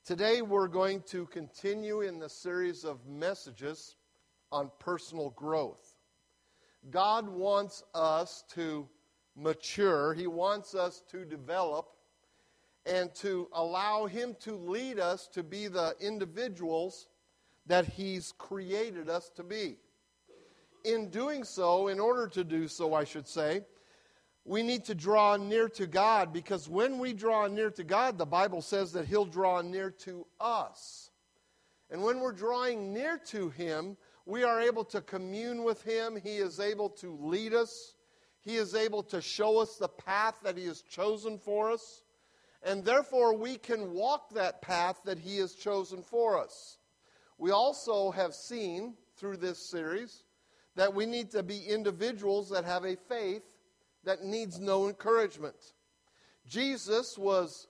Today we're going to continue in the series of messages on personal growth. God wants us to mature. He wants us to develop and to allow Him to lead us to be the individuals that He's created us to be. In doing so, in order to do so, I should say, we need to draw near to God, because when we draw near to God, the Bible says that He'll draw near to us. And when we're drawing near to Him, we are able to commune with Him. He is able to lead us. He is able to show us the path that He has chosen for us. And therefore, we can walk that path that He has chosen for us. We also have seen through this series that we need to be individuals that have a faith that needs no encouragement. Jesus was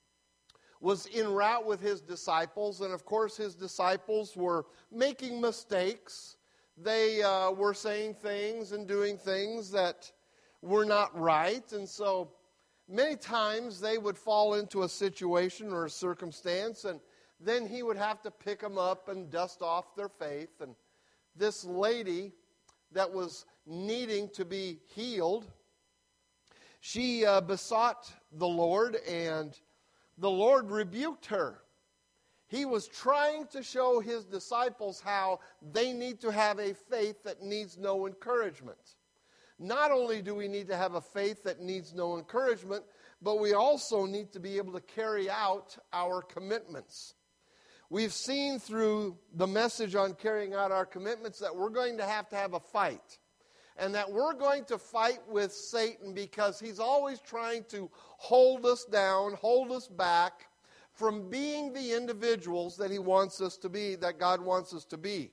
en route with His disciples, and of course His disciples were making mistakes. They were saying things and doing things that were not right, and so many times they would fall into a situation or a circumstance, and then He would have to pick them up and dust off their faith. And this lady that was needing to be healed, she besought the Lord, and the Lord rebuked her. He was trying to show His disciples how they need to have a faith that needs no encouragement. Not only do we need to have a faith that needs no encouragement, but we also need to be able to carry out our commitments. We've seen through the message on carrying out our commitments that we're going to have a fight. And that we're going to fight with Satan because he's always trying to hold us down, hold us back from being the individuals that He wants us to be, that God wants us to be.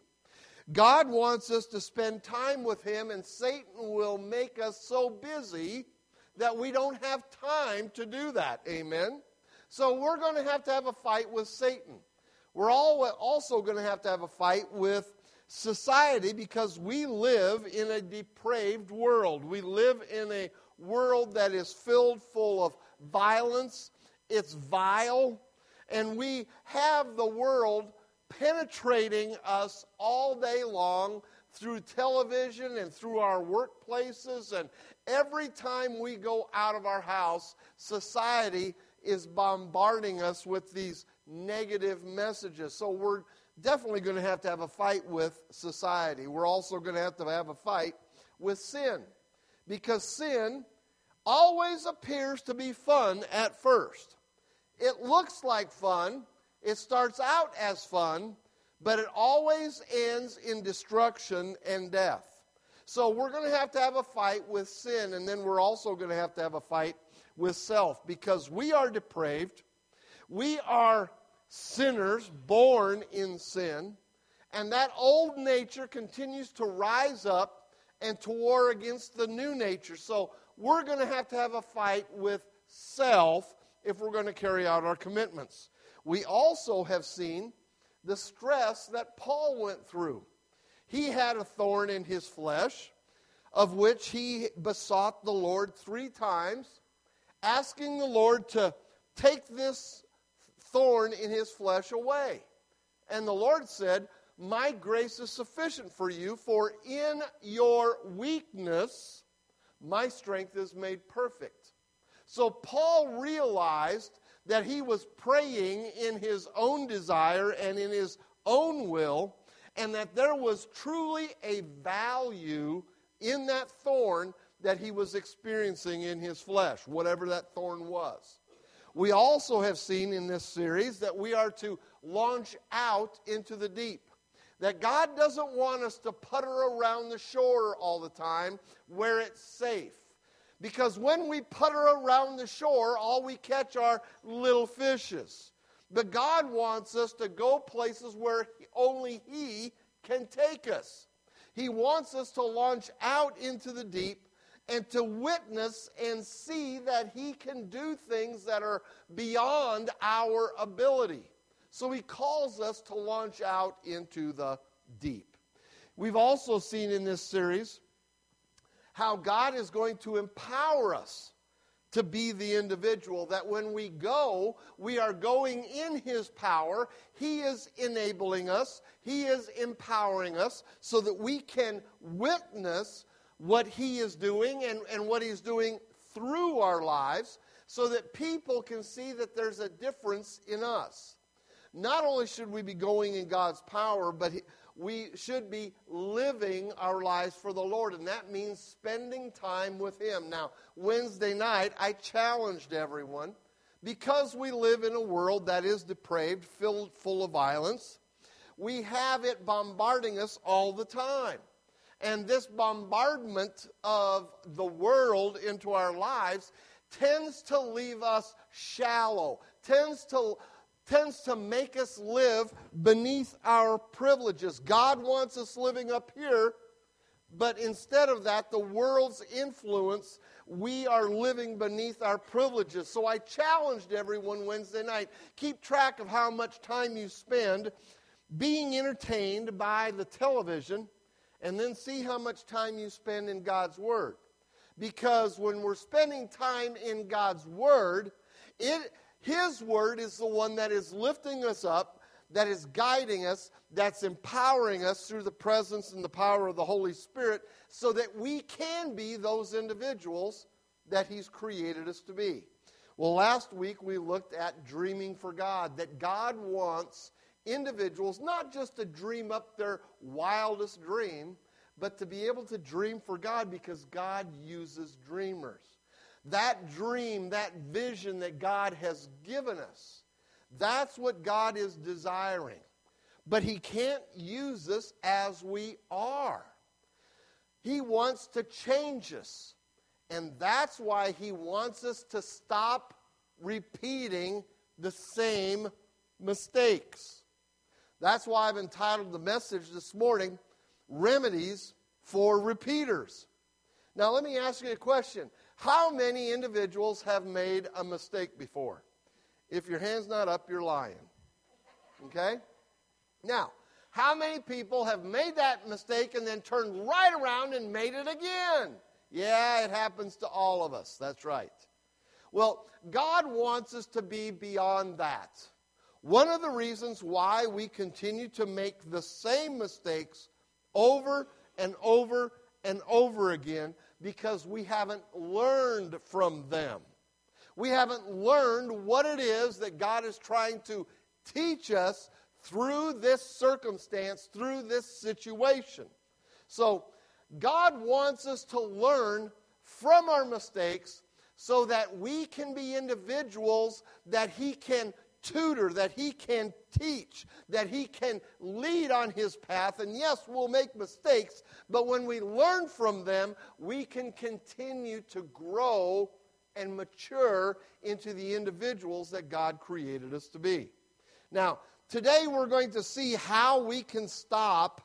God wants us to spend time with Him, and Satan will make us so busy that we don't have time to do that. Amen? So we're going to have a fight with Satan. We're also going to have a fight with society, because we live in a depraved world. We live in a world that is filled full of violence. It's vile. And we have the world penetrating us all day long through television and through our workplaces. And every time we go out of our house, society is bombarding us with these negative messages. So we're definitely going to have a fight with society. We're also going to have a fight with sin, because sin always appears to be fun at first. It looks like fun. It starts out as fun, but it always ends in destruction and death. So we're going to have a fight with sin, and then we're also going to have a fight with self, because we are depraved. We are sinners born in sin, and that old nature continues to rise up and to war against the new nature. So we're going to have a fight with self if we're going to carry out our commitments. We also have seen the stress that Paul went through. He had a thorn in his flesh, of which he besought the Lord 3 times, asking the Lord to take this thorn in his flesh away. And the Lord said, "My grace is sufficient for you, for in your weakness my strength is made perfect." So Paul realized that he was praying in his own desire and in his own will, and that there was truly a value in that thorn that he was experiencing in his flesh, whatever that thorn was. We also have seen in this series that we are to launch out into the deep. That God doesn't want us to putter around the shore all the time where it's safe. Because when we putter around the shore, all we catch are little fishes. But God wants us to go places where only He can take us. He wants us to launch out into the deep and to witness and see that He can do things that are beyond our ability. So He calls us to launch out into the deep. We've also seen in this series how God is going to empower us to be the individual, that when we go, we are going in His power. He is enabling us. He is empowering us so that we can witness what He is doing and what He's doing through our lives so that people can see that there's a difference in us. Not only should we be going in God's power, but we should be living our lives for the Lord, and that means spending time with Him. Now, Wednesday night, I challenged everyone, because we live in a world that is depraved, full of violence, we have it bombarding us all the time. And this bombardment of the world into our lives tends to leave us shallow, tends to make us live beneath our privileges. God wants us living up here, but instead of that, the world's influence, we are living beneath our privileges. So I challenged everyone Wednesday night, keep track of how much time you spend being entertained by the television, and then see how much time you spend in God's Word. Because when we're spending time in God's Word, His Word is the one that is lifting us up, that is guiding us, that's empowering us through the presence and the power of the Holy Spirit so that we can be those individuals that He's created us to be. Well, last week we looked at dreaming for God, that God wants individuals not just to dream up their wildest dream, but to be able to dream for God because God uses dreamers. That dream, that vision that God has given us, that's what God is desiring. But He can't use us as we are. He wants to change us. And that's why He wants us to stop repeating the same mistakes. That's why I've entitled the message this morning, Remedies for Repeaters. Now let me ask you a question. How many individuals have made a mistake before? If your hand's not up, you're lying. Okay? Now, how many people have made that mistake and then turned right around and made it again? Yeah, it happens to all of us. That's right. Well, God wants us to be beyond that. One of the reasons why we continue to make the same mistakes over and over and over again because we haven't learned from them. We haven't learned what it is that God is trying to teach us through this circumstance, through this situation. So God wants us to learn from our mistakes so that we can be individuals that He can tutor, that He can teach, that He can lead on His path. And yes, we'll make mistakes, but when we learn from them, we can continue to grow and mature into the individuals that God created us to be. Now, today we're going to see how we can stop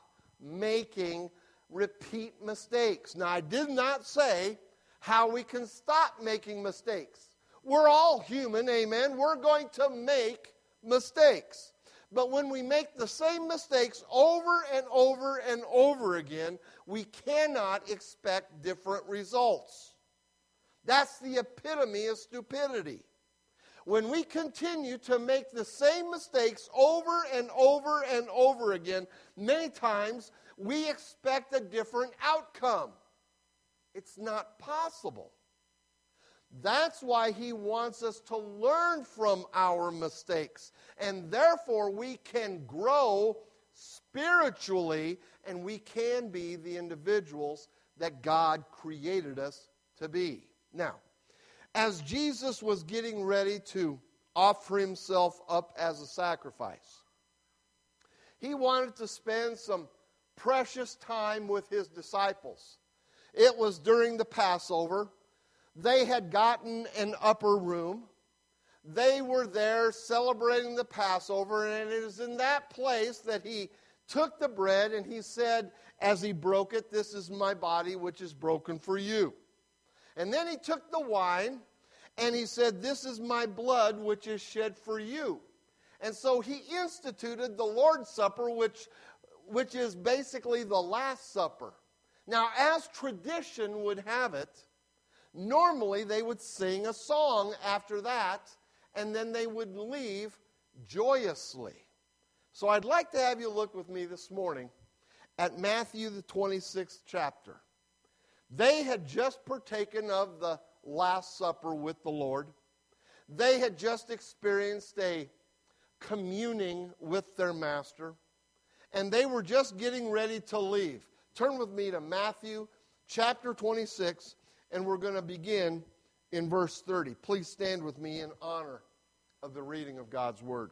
making repeat mistakes. Now, I did not say how we can stop making mistakes. We're all human, amen. We're going to make mistakes. But when we make the same mistakes over and over and over again, we cannot expect different results. That's the epitome of stupidity. When we continue to make the same mistakes over and over and over again, many times we expect a different outcome. It's not possible. That's why He wants us to learn from our mistakes. And therefore, we can grow spiritually and we can be the individuals that God created us to be. Now, as Jesus was getting ready to offer Himself up as a sacrifice, He wanted to spend some precious time with His disciples. It was during the Passover. They had gotten an upper room. They were there celebrating the Passover, and it is in that place that He took the bread and He said, as He broke it, "This is my body which is broken for you." And then He took the wine and He said, "This is my blood which is shed for you." And so He instituted the Lord's Supper, which is basically the Last Supper. Now, as tradition would have it, Normally, they would sing a song after that, and then they would leave joyously. So I'd like to have you look with me this morning at Matthew, the 26th chapter. They had just partaken of the Last Supper with the Lord. They had just experienced a communing with their Master, and they were just getting ready to leave. Turn with me to Matthew chapter 26, and we're going to begin in verse 30. Please stand with me in honor of the reading of God's Word.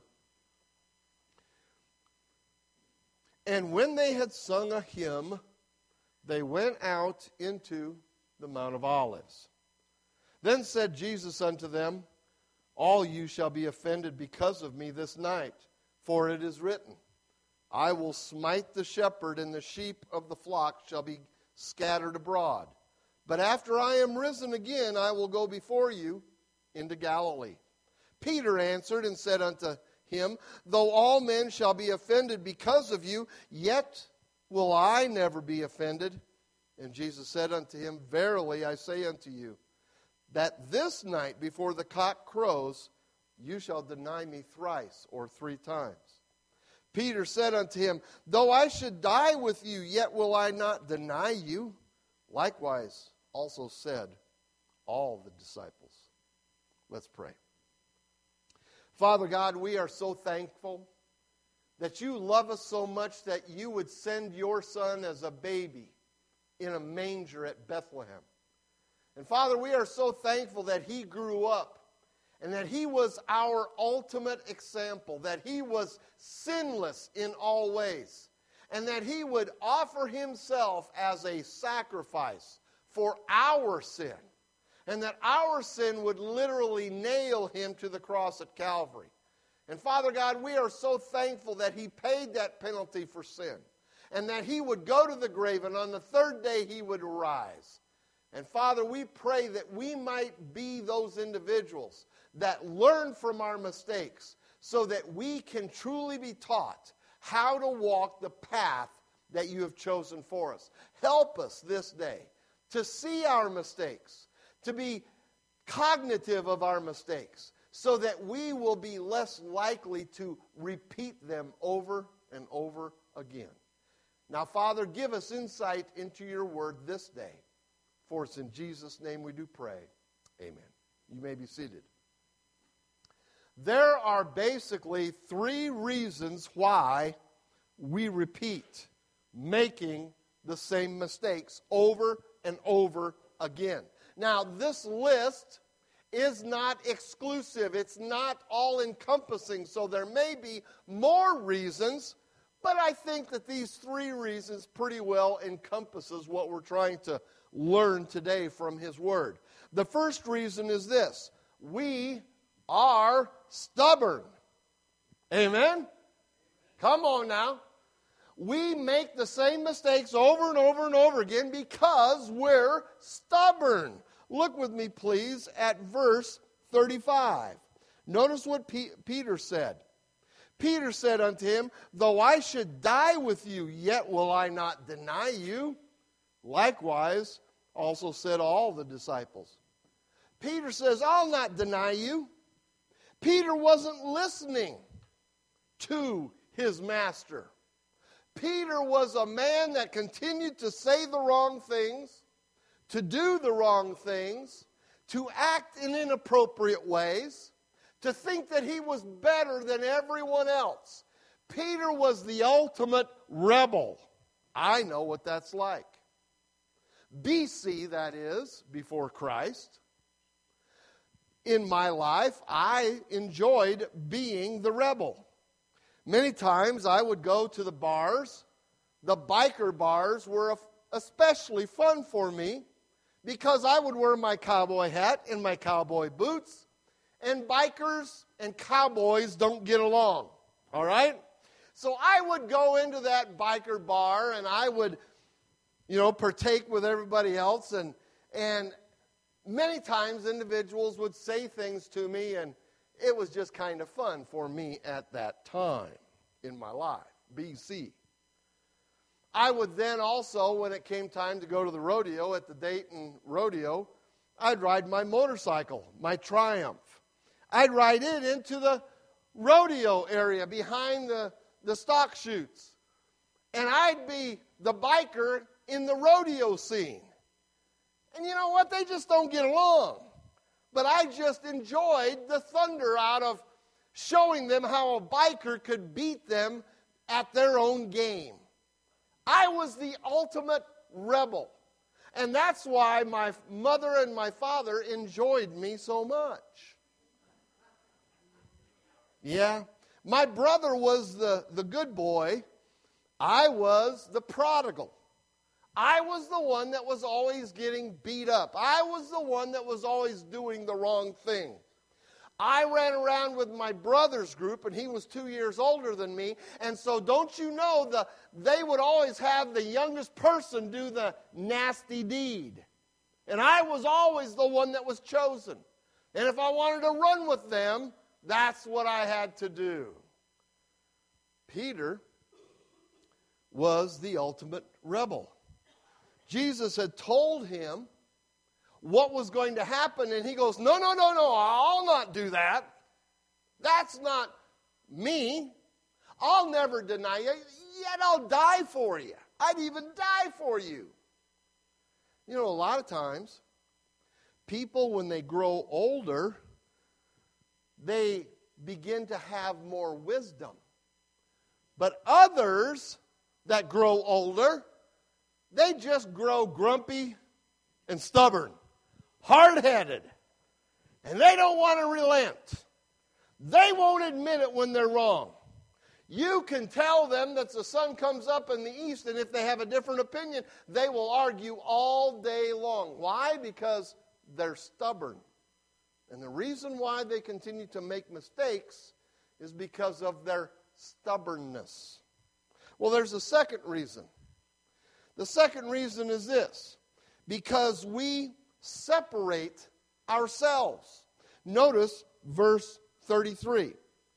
And when they had sung a hymn, they went out into the Mount of Olives. Then said Jesus unto them, All you shall be offended because of me this night, for it is written, I will smite the shepherd, and the sheep of the flock shall be scattered abroad. But after I am risen again, I will go before you into Galilee. Peter answered and said unto him, Though all men shall be offended because of you, yet will I never be offended. And Jesus said unto him, Verily I say unto you, that this night before the cock crows, you shall deny me thrice, or 3 times. Peter said unto him, Though I should die with you, yet will I not deny you. Likewise also said all the disciples. Let's pray. Father God, we are so thankful that you love us so much that you would send your Son as a baby in a manger at Bethlehem. And Father, we are so thankful that he grew up and that he was our ultimate example, that he was sinless in all ways, and that he would offer himself as a sacrifice for our sin, and that our sin would literally nail him to the cross at Calvary. And Father God, we are so thankful that he paid that penalty for sin, and that he would go to the grave, and on the 3rd day he would rise. And Father, we pray that we might be those individuals that learn from our mistakes so that we can truly be taught how to walk the path that you have chosen for us. Help us this day to see our mistakes, to be cognitive of our mistakes, so that we will be less likely to repeat them over and over again. Now, Father, give us insight into your word this day. For it's in Jesus' name we do pray. Amen. You may be seated. There are basically 3 reasons why we repeat making the same mistakes over and over again. Now, this list is not exclusive. It's not all-encompassing, so there may be more reasons, but I think that these 3 reasons pretty well encompasses what we're trying to learn today from his word. The first reason is this: we are stubborn. Amen? Come on now. We make the same mistakes over and over and over again because we're stubborn. Look with me, please, at verse 35. Notice what Peter said. Peter said unto him, Though I should die with you, yet will I not deny you. Likewise also said all the disciples. Peter says, I'll not deny you. Peter wasn't listening to his master. Peter was a man that continued to say the wrong things, to do the wrong things, to act in inappropriate ways, to think that he was better than everyone else. Peter was the ultimate rebel. I know what that's like. BC, that is, before Christ. In my life, I enjoyed being the rebel. Many times I would go to the bars. The biker bars were especially fun for me because I would wear my cowboy hat and my cowboy boots, and bikers and cowboys don't get along, all right? So I would go into that biker bar and I would, partake with everybody else, and many times individuals would say things to me, and it was just kind of fun for me at that time in my life, BC. I would then also, when it came time to go to the rodeo at the Dayton Rodeo, I'd ride my motorcycle, my Triumph. I'd ride it into the rodeo area behind the stock chutes. And I'd be the biker in the rodeo scene. And you know what? They just don't get along. But I just enjoyed the thunder out of showing them how a biker could beat them at their own game. I was the ultimate rebel. And that's why my mother and my father enjoyed me so much. Yeah. My brother was the good boy. I was the prodigal. I was the one that was always getting beat up. I was the one that was always doing the wrong thing. I ran around with my brother's group, and he was 2 years older than me. And so don't you know, they would always have the youngest person do the nasty deed. And I was always the one that was chosen. And if I wanted to run with them, that's what I had to do. Peter was the ultimate rebel. Jesus had told him what was going to happen, and he goes, no, I'll not do that. That's not me. I'll never deny you, yet I'll die for you. I'd even die for you. You know, a lot of times, people, when they grow older, they begin to have more wisdom. But others that grow older, they just grow grumpy and stubborn, hard-headed, and they don't want to relent. They won't admit it when they're wrong. You can tell them that the sun comes up in the east, and if they have a different opinion, they will argue all day long. Why? Because they're stubborn. And the reason why they continue to make mistakes is because of their stubbornness. Well, there's a second reason. The second reason is this: because we separate ourselves. Notice verse 33.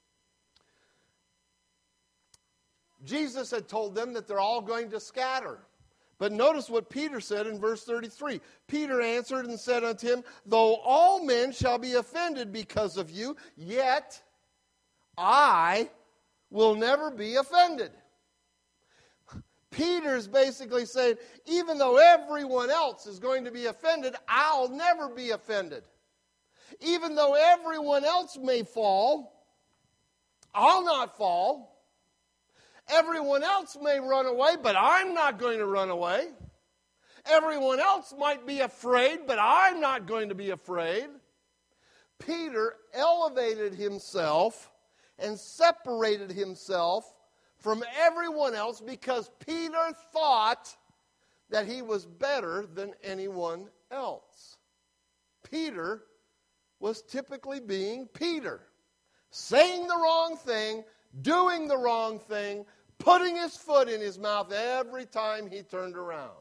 Jesus had told them that they're all going to scatter. But notice what Peter said in verse 33. Peter answered and said unto him, though all men shall be offended because of you, yet I will never be offended. Peter's basically saying, even though everyone else is going to be offended, I'll never be offended. Even though everyone else may fall, I'll not fall. Everyone else may run away, but I'm not going to run away. Everyone else might be afraid, but I'm not going to be afraid. Peter elevated himself and separated himself from everyone else because Peter thought that he was better than anyone else. Peter was typically being Peter, saying the wrong thing, doing the wrong thing, putting his foot in his mouth every time he turned around.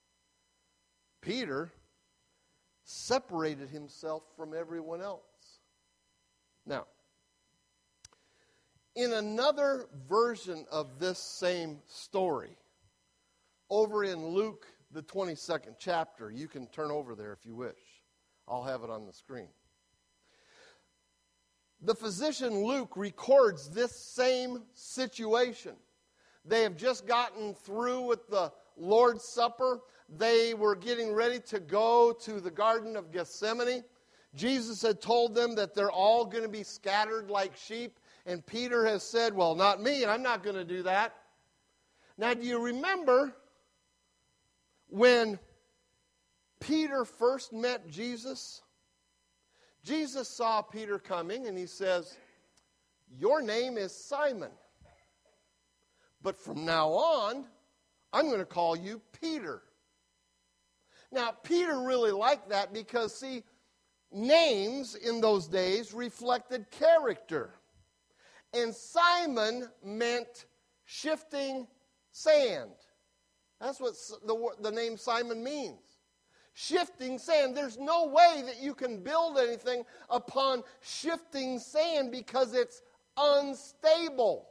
Peter separated himself from everyone else. Now, in another version of this same story, over in Luke, the 22nd chapter, you can turn over there if you wish. I'll have it on the screen. The physician Luke records this same situation. They have just gotten through with the Lord's Supper. They were getting ready to go to the Garden of Gethsemane. Jesus had told them that they're all going to be scattered like sheep. And Peter has said, well, not me, I'm not going to do that. Now, do you remember when Peter first met Jesus? Jesus saw Peter coming and he says, your name is Simon. But from now on, I'm going to call you Peter. Now, Peter really liked that because, see, names in those days reflected character. And Simon meant shifting sand. That's what the name Simon means. Shifting sand. There's no way that you can build anything upon shifting sand because it's unstable.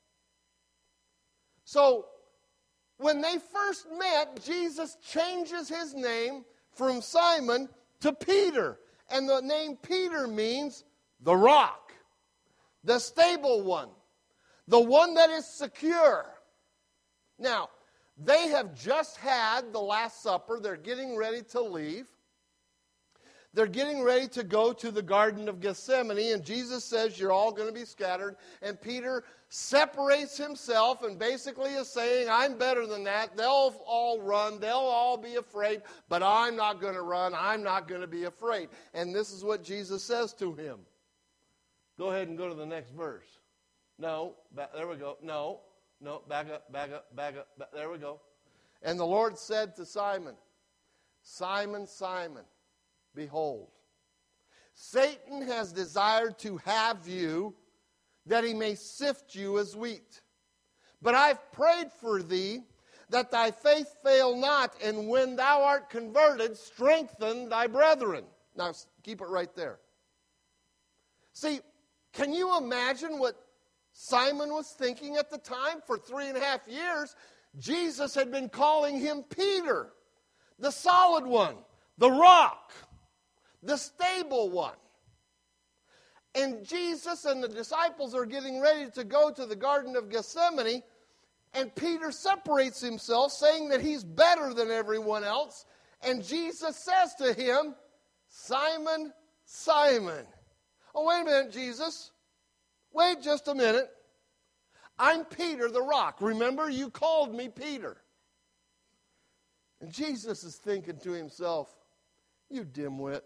So, when they first met, Jesus changes his name from Simon to Peter. And the name Peter means the rock, the stable one, the one that is secure. Now, they have just had the Last Supper. They're getting ready to leave. They're getting ready to go to the Garden of Gethsemane, and Jesus says, you're all going to be scattered. And Peter separates himself and basically is saying, I'm better than that. They'll all run. They'll all be afraid, but I'm not going to run. I'm not going to be afraid. And this is what Jesus says to him. Go ahead and go to the next verse. No, there we go. No, back up. There we go. And the Lord said to Simon, Simon, Simon, behold, Satan has desired to have you, that he may sift you as wheat. But I've prayed for thee, that thy faith fail not, and when thou art converted, strengthen thy brethren. Now, keep it right there. See, can you imagine what Simon was thinking at the time? For 3.5 years, Jesus had been calling him Peter, the solid one, the rock, the stable one. And Jesus and the disciples are getting ready to go to the Garden of Gethsemane, and Peter separates himself, saying that he's better than everyone else. And Jesus says to him, Simon, Simon. Oh, wait a minute, Jesus. Wait just a minute. I'm Peter the rock. Remember, you called me Peter. And Jesus is thinking to himself, you dimwit.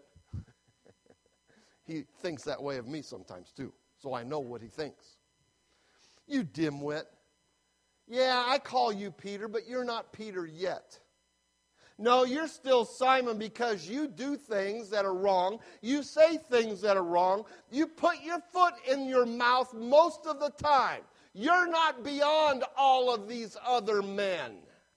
He thinks that way of me sometimes too, so I know what he thinks. You dimwit. Yeah, I call you Peter, but you're not Peter yet. No, you're still Simon because you do things that are wrong. You say things that are wrong. You put your foot in your mouth most of the time. You're not beyond all of these other men.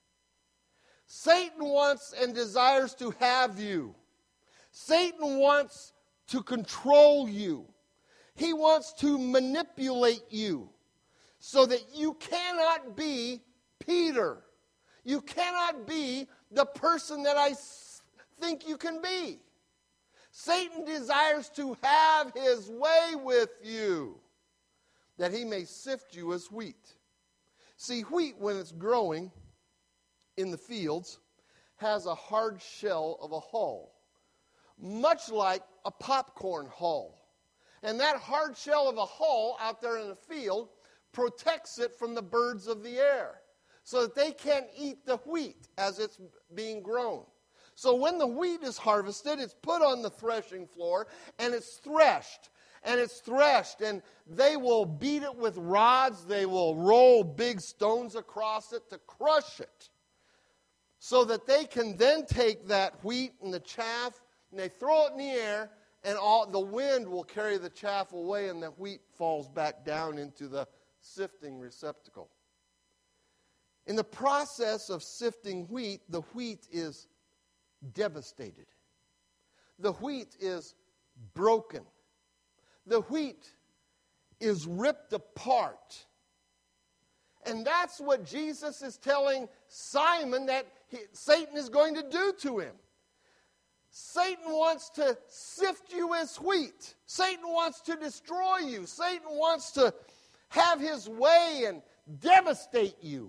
Satan wants and desires to have you. Satan wants to control you. He wants to manipulate you so that you cannot be Peter. You cannot be the person that I think you can be. Satan desires to have his way with you, that he may sift you as wheat. See, wheat, when it's growing in the fields, has a hard shell of a hull, much like a popcorn hull. And that hard shell of a hull out there in the field protects it from the birds of the air, so that they can't eat the wheat as it's being grown. So when the wheat is harvested, it's put on the threshing floor, and it's threshed. And it's threshed, and they will beat it with rods. They will roll big stones across it to crush it, so that they can then take that wheat and the chaff, and they throw it in the air, and all the wind will carry the chaff away, and the wheat falls back down into the sifting receptacle. In the process of sifting wheat, the wheat is devastated. The wheat is broken. The wheat is ripped apart. And that's what Jesus is telling Simon that Satan is going to do to him. Satan wants to sift you as wheat. Satan wants to destroy you. Satan wants to have his way and devastate you.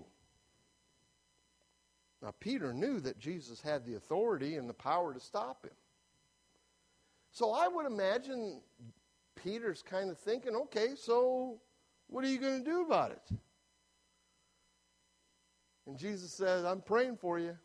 Now, Peter knew that Jesus had the authority and the power to stop him. So I would imagine Peter's kind of thinking, okay, so what are you going to do about it? And Jesus says, I'm praying for you.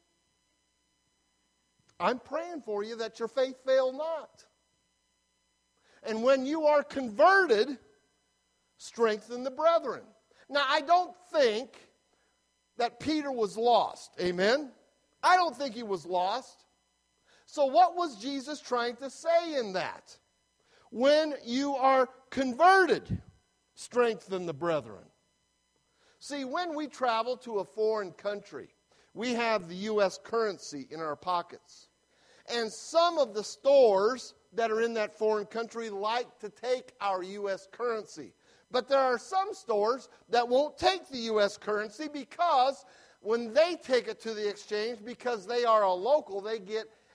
I'm praying for you that your faith fail not. And when you are converted, strengthen the brethren. Now, I don't think that Peter was lost. Amen? I don't think he was lost. So what was Jesus trying to say in that? When you are converted, strengthen the brethren. See, when we travel to a foreign country, we have the U.S. currency in our pockets. And some of the stores that are in that foreign country like to take our U.S. currency. But there are some stores that won't take the U.S. currency because when they take it to the exchange, because they are a local, they get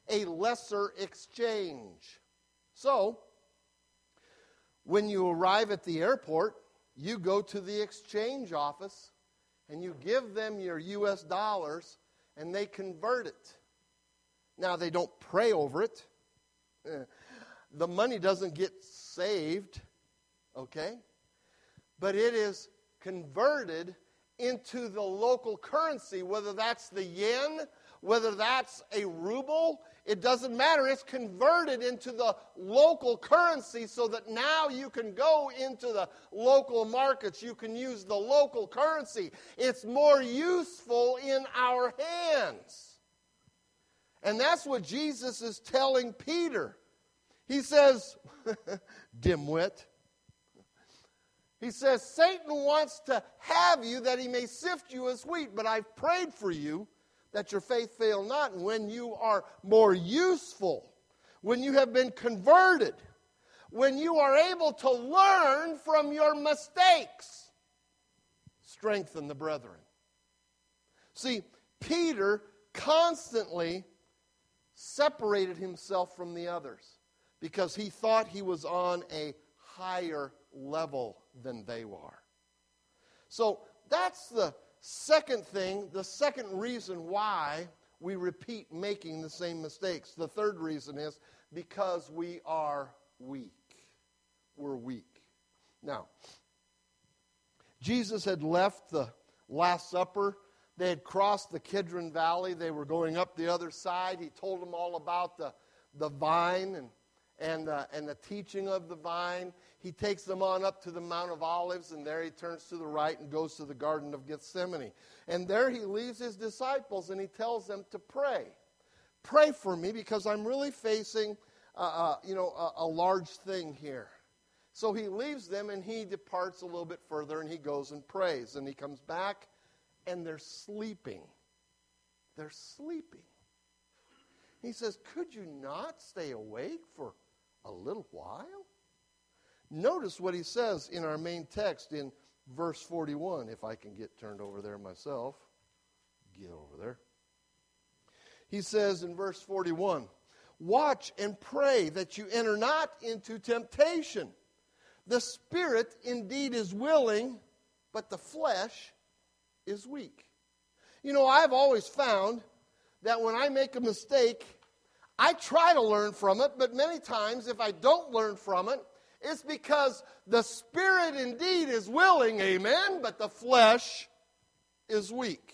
a lesser exchange. So, when you arrive at the airport, you go to the exchange office and you give them your U.S. dollars and they convert it. Now, they don't pray over it. The money doesn't get saved, okay? But it is converted into the local currency, whether that's the yen, whether that's a ruble, it doesn't matter. It's converted into the local currency so that now you can go into the local markets. You can use the local currency. It's more useful in our hands. And that's what Jesus is telling Peter. He says, dimwit. He says, Satan wants to have you that he may sift you as wheat, but I've prayed for you that your faith fail not. And when you are more useful, when you have been converted, when you are able to learn from your mistakes, strengthen the brethren. See, Peter constantly separated himself from the others because he thought he was on a higher level than they were. So that's the second thing, the second reason why we repeat making the same mistakes. The third reason is because we are weak. We're weak. Now, Jesus had left the Last Supper. They had crossed the Kidron Valley. They were going up the other side. He told them all about the vine and the teaching of the vine. He takes them on up to the Mount of Olives, and there he turns to the right and goes to the Garden of Gethsemane. And there he leaves his disciples, and he tells them to pray. Pray for me because I'm really facing a large thing here. So he leaves them, and he departs a little bit further, and he goes and prays. And he comes back, and they're sleeping. They're sleeping. He says, could you not stay awake for a little while? Notice what he says in our main text in verse 41, if I can get turned over there myself. Get over there. He says in verse 41, watch and pray that you enter not into temptation. The spirit indeed is willing, but the flesh is weak. You know, I've always found that when I make a mistake, I try to learn from it, but many times if I don't learn from it, it's because the spirit indeed is willing, amen, but the flesh is weak.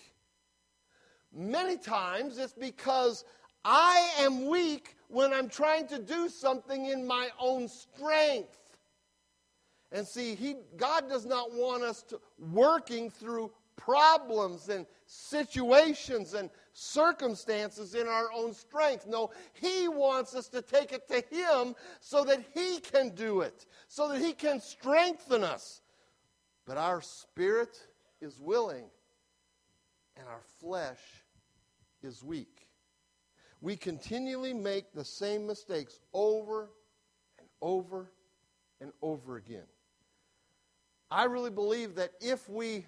Many times it's because I am weak when I'm trying to do something in my own strength. And see, God does not want us working through problems and situations and circumstances in our own strength. No, He wants us to take it to Him so that He can do it, so that He can strengthen us. But our spirit is willing and our flesh is weak. We continually make the same mistakes over and over and over again. I really believe that if we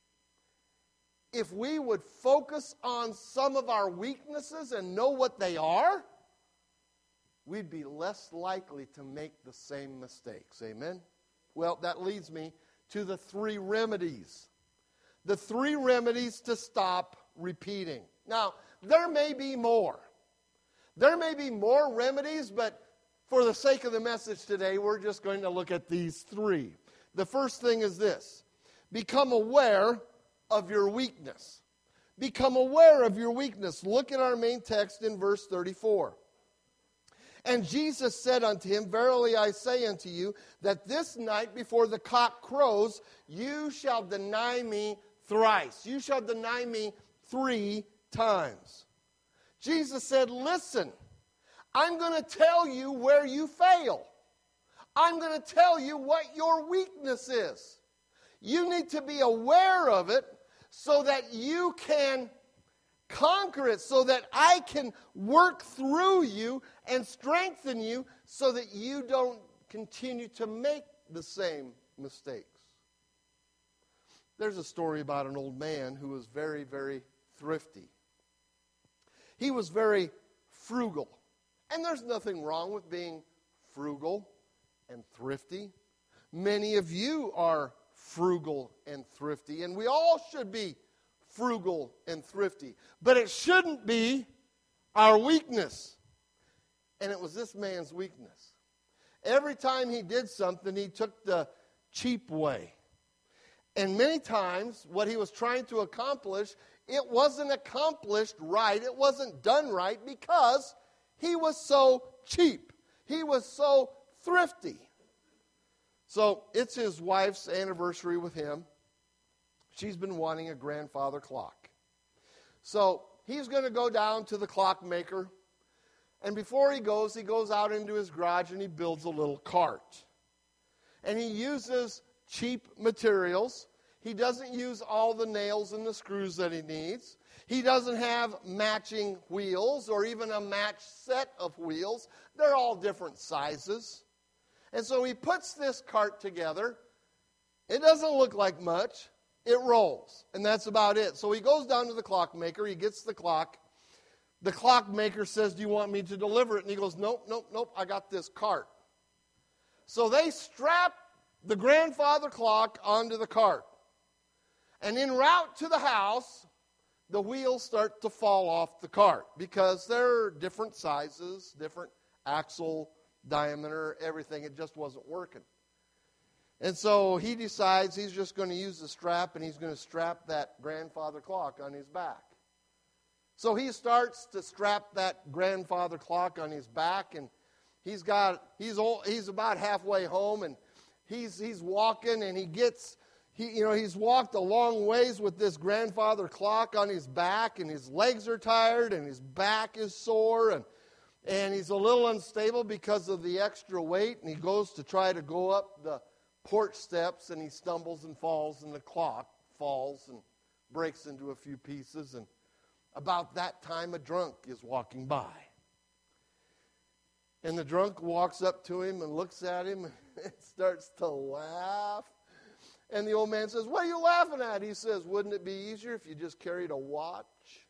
would focus on some of our weaknesses and know what they are, we'd be less likely to make the same mistakes. Amen? Well, that leads me to the 3 remedies. The 3 remedies to stop repeating. Now, there may be more. There may be more remedies, but for the sake of the message today, we're just going to look at these 3. The first thing is this: become aware of your weakness. Become aware of your weakness. Look at our main text in verse 34. And Jesus said unto him, verily I say unto you, that this night before the cock crows, you shall deny me thrice. You shall deny me 3 times. Jesus said, listen, I'm going to tell you where you fail. I'm going to tell you what your weakness is. You need to be aware of it so that you can conquer it, so that I can work through you and strengthen you so that you don't continue to make the same mistakes. There's a story about an old man who was very, very thrifty. He was very frugal. And there's nothing wrong with being frugal and thrifty. Many of you are frugal and thrifty, and we all should be frugal and thrifty. But it shouldn't be our weakness. And it was this man's weakness. Every time he did something, he took the cheap way. And many times, what he was trying to accomplish, it wasn't accomplished right. It wasn't done right because he was so cheap. He was so thrifty. So it's his wife's anniversary with him. She's been wanting a grandfather clock. So he's going to go down to the clockmaker. And before he goes out into his garage and he builds a little cart. And he uses cheap materials. He doesn't use all the nails and the screws that he needs. He doesn't have matching wheels or even a matched set of wheels. They're all different sizes. And so he puts this cart together. It doesn't look like much. It rolls. And that's about it. So he goes down to the clockmaker. He gets the clock. The clockmaker says, "Do you want me to deliver it?" And he goes, Nope, I got this cart. So they strap the grandfather clock onto the cart. And en route to the house, the wheels start to fall off the cart because they're different sizes, different axle diameter, everything. It just wasn't working. And so he decides he's just going to use the strap and he's going to strap that grandfather clock on his back. So he starts to strap that grandfather clock on his back, and he's about halfway home, and he's walking, and he's walked a long ways with this grandfather clock on his back, and his legs are tired, and his back is sore, and he's a little unstable because of the extra weight, and he goes to try to go up the porch steps, and he stumbles and falls, and the clock falls and breaks into a few pieces, and about that time, a drunk is walking by. And the drunk walks up to him and looks at him and starts to laugh. And the old man says, "What are you laughing at?" He says, "Wouldn't it be easier if you just carried a watch?"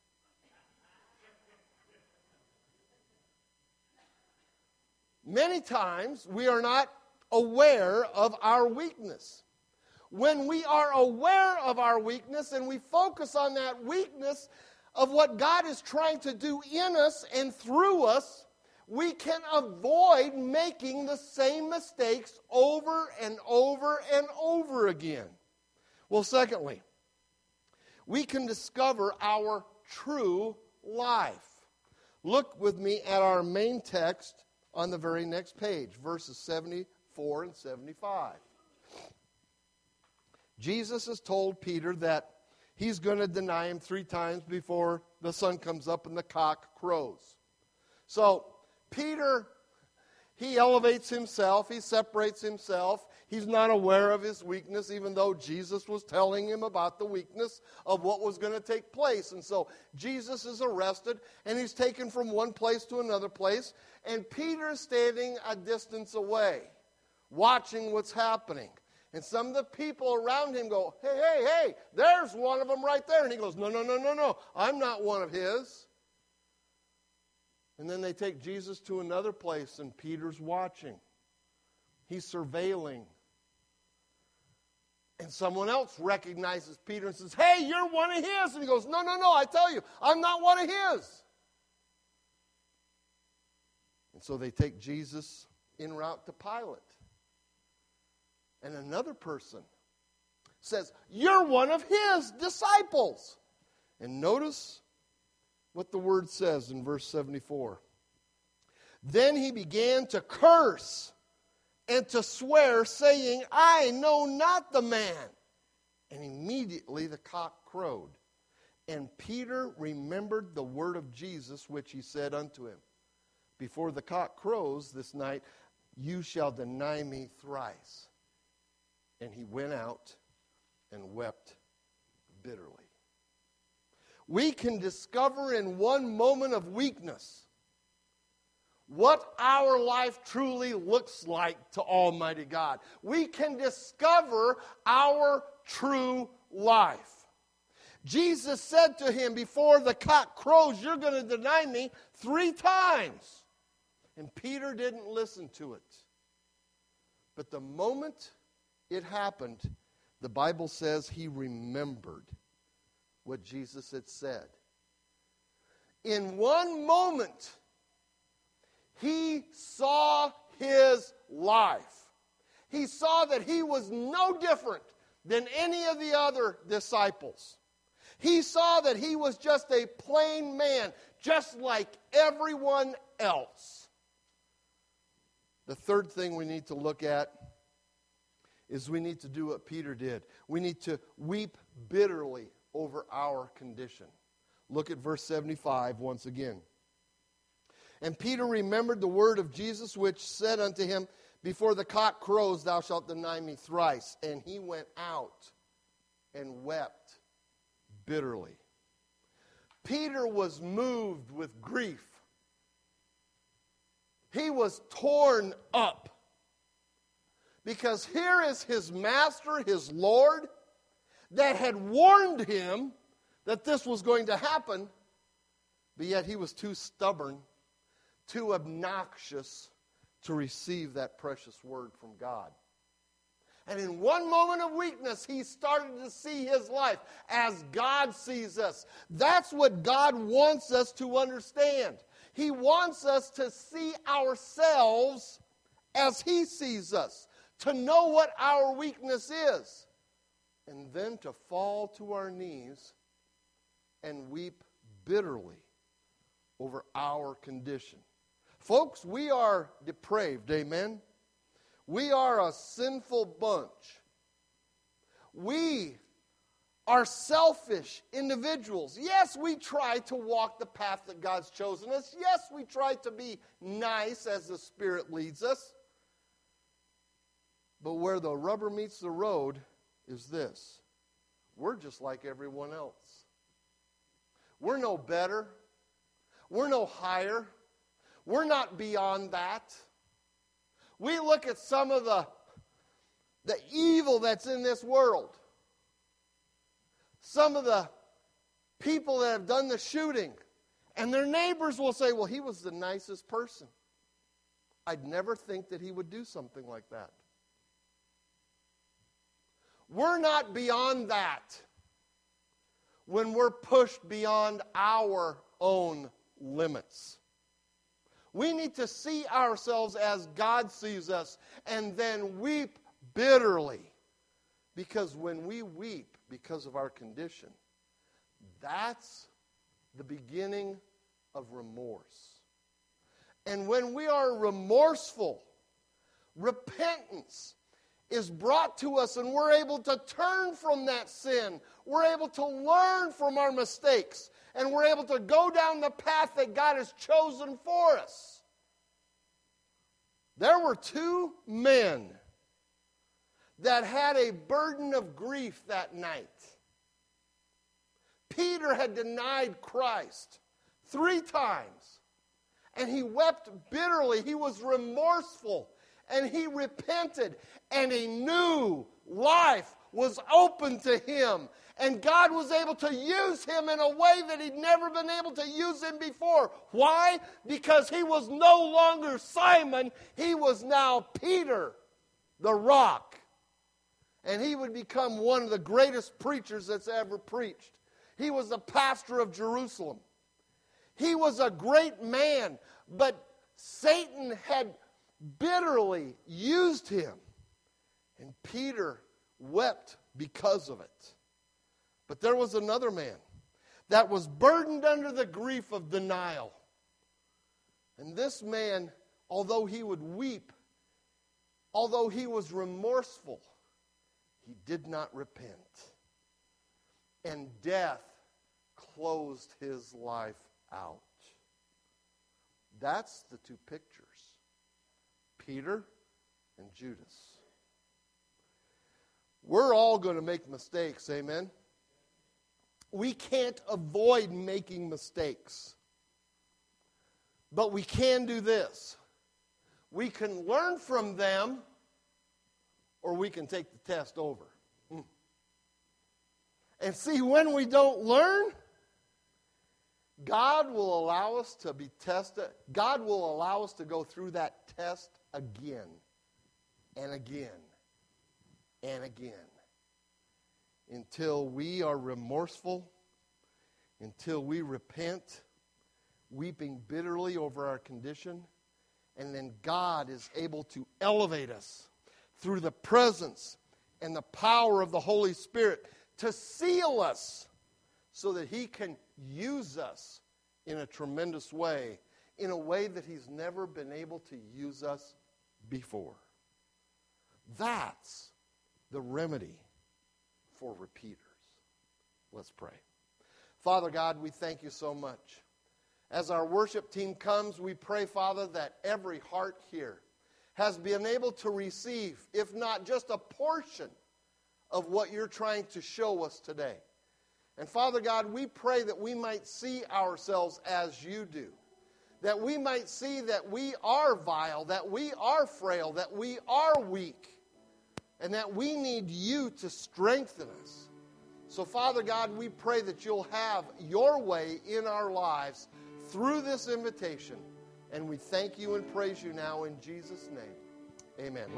Many times, we are not aware of our weakness. When we are aware of our weakness and we focus on that weakness of what God is trying to do in us and through us, we can avoid making the same mistakes over and over and over again. Well, secondly, we can discover our true life. Look with me at our main text on the very next page, verses 74 and 75. Jesus has told Peter that he's going to deny him 3 times before the sun comes up and the cock crows. So Peter, he elevates himself, he separates himself. He's not aware of his weakness, even though Jesus was telling him about the weakness of what was going to take place. And so Jesus is arrested, and he's taken from one place to another place, and Peter's standing a distance away, watching what's happening. And some of the people around him go, hey, there's one of them right there. And he goes, no, I'm not one of his. And then they take Jesus to another place, and Peter's watching. He's surveilling. And someone else recognizes Peter and says, "Hey, you're one of his." And he goes, no, I tell you, I'm not one of his. And so they take Jesus en route to Pilate. And another person says, "You're one of his disciples." And notice what the word says in verse 74. Then he began to curse and to swear, saying, "I know not the man." And immediately the cock crowed. And Peter remembered the word of Jesus, which he said unto him, "Before the cock crows this night, you shall deny me thrice." And he went out and wept bitterly. We can discover in one moment of weakness what our life truly looks like to Almighty God. We can discover our true life. Jesus said to him, before the cock crows, you're going to deny me 3 times. And Peter didn't listen to it. But the moment it happened, the Bible says he remembered what Jesus had said. In one moment, he saw his life. He saw that he was no different than any of the other disciples. He saw that he was just a plain man, just like everyone else. The third thing we need to look at is we need to do what Peter did. We need to weep bitterly over our condition. Look at verse 75 once again. And Peter remembered the word of Jesus, which said unto him, before the cock crows, thou shalt deny me thrice. And he went out and wept bitterly. Peter was moved with grief. He was torn up. Because here is his master, his Lord, that had warned him that this was going to happen, but yet he was too stubborn, too obnoxious to receive that precious word from God. And in one moment of weakness, he started to see his life as God sees us. That's what God wants us to understand. He wants us to see ourselves as he sees us, to know what our weakness is, and then to fall to our knees and weep bitterly over our condition. Folks, we are depraved, amen? We are a sinful bunch. We are selfish individuals. Yes, we try to walk the path that God's chosen us. Yes, we try to be nice as the Spirit leads us. But where the rubber meets the road is this. We're just like everyone else. We're no better. We're no higher. We're not beyond that. We look at some of the evil that's in this world. Some of the people that have done the shooting. And their neighbors will say, well, he was the nicest person. I'd never think that he would do something like that. We're not beyond that when we're pushed beyond our own limits. We need to see ourselves as God sees us and then weep bitterly. Because when we weep because of our condition, that's the beginning of remorse. And when we are remorseful, repentance is brought to us and we're able to turn from that sin. We're able to learn from our mistakes. And we're able to go down the path that God has chosen for us. There were 2 men that had a burden of grief that night. Peter had denied Christ 3 times. And he wept bitterly. He was remorseful. And he repented. And a new life was open to him. And God was able to use him in a way that he'd never been able to use him before. Why? Because he was no longer Simon. He was now Peter, the rock. And he would become one of the greatest preachers that's ever preached. He was the pastor of Jerusalem. He was a great man, but Satan had bitterly used him. And Peter wept because of it. But there was another man that was burdened under the grief of denial. And this man, although he would weep, although he was remorseful, he did not repent. And death closed his life out. That's the 2 pictures. Peter and Judas. We're all going to make mistakes, amen? We can't avoid making mistakes. But we can do this. We can learn from them, or we can take the test over. And see, when we don't learn, God will allow us to be tested. God will allow us to go through that test again and again and again until we are remorseful, until we repent, weeping bitterly over our condition, and then God is able to elevate us through the presence and the power of the Holy Spirit to seal us so that He can use us in a tremendous way, in a way that He's never been able to use us before. That's the remedy for repeaters. Let's pray. Father God, we thank You so much. As our worship team comes, we pray, Father, that every heart here has been able to receive, if not just a portion of what You're trying to show us today. And Father God, we pray that we might see ourselves as You do. That we might see that we are vile, that we are frail, that we are weak, and that we need You to strengthen us. So Father God, we pray that You'll have Your way in our lives through this invitation. And we thank You and praise You now in Jesus' name. Amen.